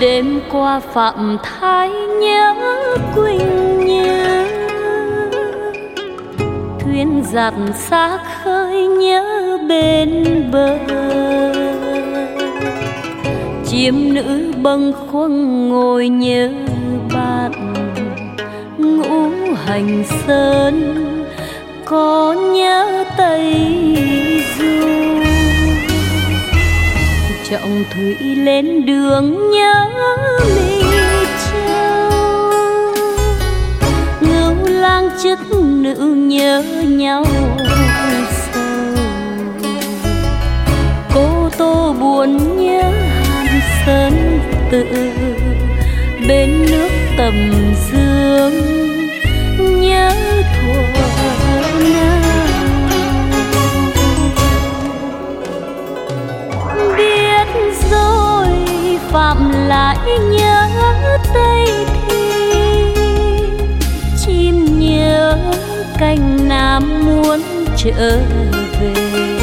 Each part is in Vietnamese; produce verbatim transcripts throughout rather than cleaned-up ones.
đêm qua Phạm Thái nhớ Quỳnh Như, thuyền giặt xa khơi nhớ bên bờ. Chim nữ bâng khuâng ngồi nhớ bạn, ngũ hành sơn có nhớ Tây Du. Trọng thủy lên đường nhớ Mỹ Châu, ngưu lang chức nữ nhớ nhau sâu. Cô Tô buồn nhớ Hàn Sơn Tự, bên nước Tầm Dương nhớ thuở nào. Biết rồi Phạm lại nhớ Tây Thi, chim nhớ cành Nam muốn trở về.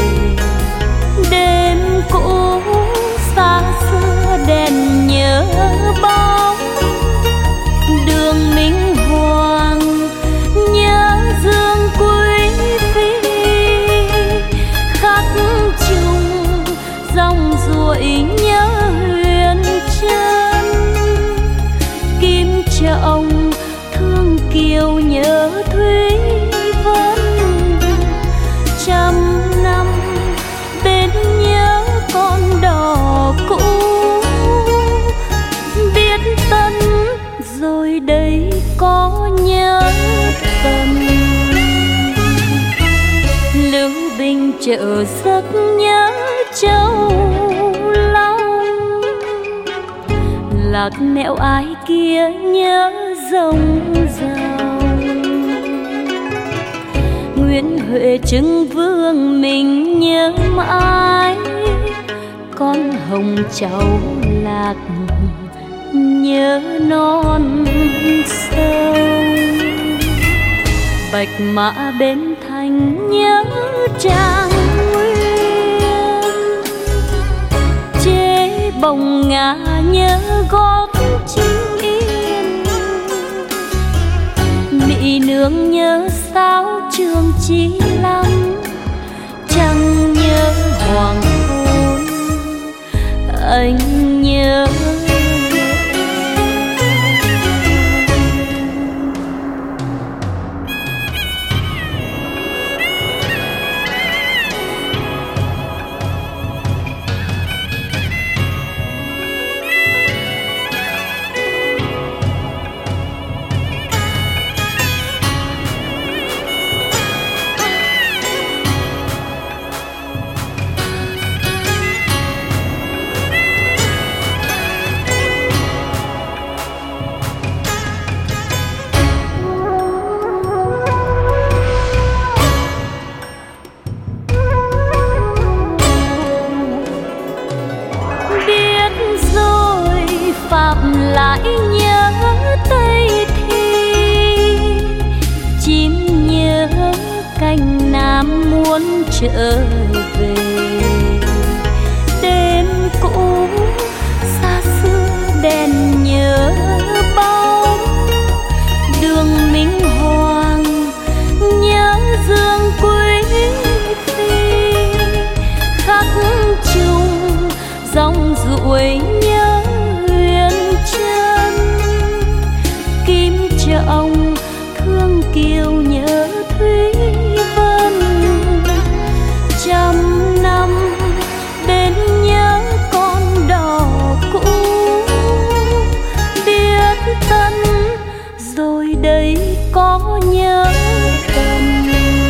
Đêm cũ xa xưa đèn nhớ bóng, đường Minh Hoàng nhớ Dương Quý Phi. Khắc chung dòng ruổi nhớ Huyền Trân, Kim Trọng thương Kiều nhớ Thúy Vân. Trăm năm bên nhớ con đò cũ, biết Tân rồi đây có nhớ Tần. Lưu Bình chợ giấc nhớ Châu Long, Lạc Nẻo ai kia nhớ rồng rào. Nguyễn Huệ Trưng Vương mình nhớ mãi, con Hồng Cháu Lạc nhớ non sông. Bạch Mã Bến Thành nhớ Trang Nguyên, chế Bồng Ngà nhớ gót Trinh Yên. Mỹ Nương nhớ Sao Trường Chi Lăng, Trăng nhớ Hoàng Hôn anh nhớ. Phạm lại nhớ Tây Thi, chim nhớ cành Nam muốn trở về. Đêm cũ xa xưa đèn nhớ bóng, đường Minh Hoàng nhớ Dương Quý Phi. Khắc chung dòng ruổi nhớ Trân, Kim Trọng thương Kiều nhớ Thúy Vân. Trăm năm bên nhớ con đò cũ, biết Tân rồi đây có nhớ Tần.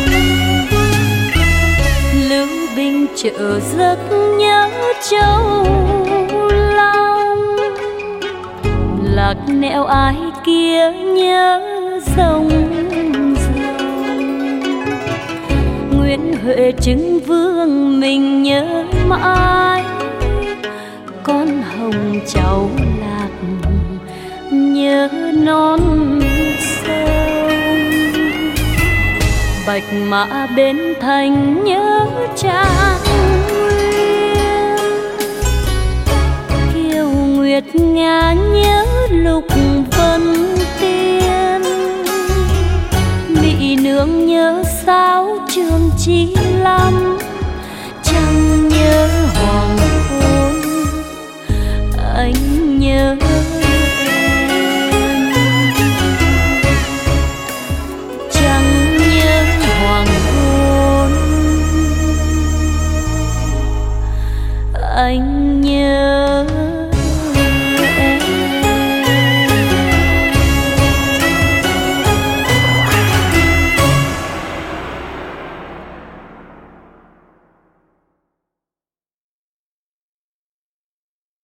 Lưu Bình chợ giấc nhớ Châu Long, Lạc Nẻo ai kia nhớ rồng rồng. Nguyễn Huệ Trưng Vương mình nhớ mãi, con Hồng Cháu Lạc nhớ non sông. Bạch Mã Bến Thành nhớ Trang Nguyên, Kiều Nguyệt Nga thương nhớ sao trường chi lắm.